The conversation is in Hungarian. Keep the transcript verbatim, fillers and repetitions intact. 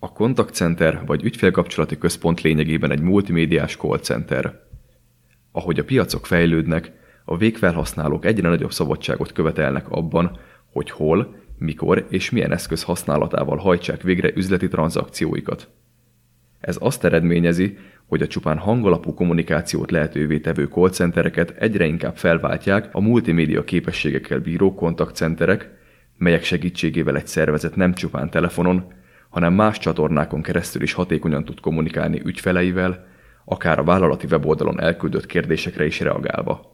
A kontaktcenter vagy ügyfélkapcsolati központ lényegében egy multimédiás call center. Ahogy a piacok fejlődnek, a végfelhasználók egyre nagyobb szabadságot követelnek abban, hogy hol, mikor és milyen eszköz használatával hajtsák végre üzleti tranzakcióikat. Ez azt eredményezi, hogy a csupán hangalapú kommunikációt lehetővé tevő call centereket egyre inkább felváltják a multimédia képességekkel bíró kontaktcenterek, melyek segítségével egy szervezet nem csupán telefonon, hanem más csatornákon keresztül is hatékonyan tud kommunikálni ügyfeleivel, akár a vállalati weboldalon elküldött kérdésekre is reagálva.